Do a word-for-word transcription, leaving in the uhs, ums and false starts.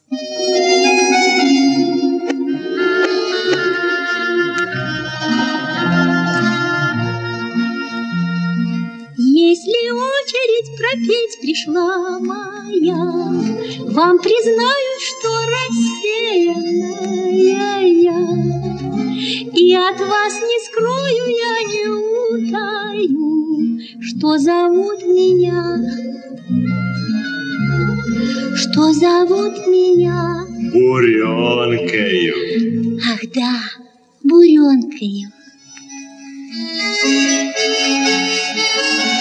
Если очередь пропеть пришла моя, вам признаюсь, что рассеянная я, и от вас не скрою, я не утаю, что зовут меня, что зовут меня Буренкою. Ах да, Буренкою.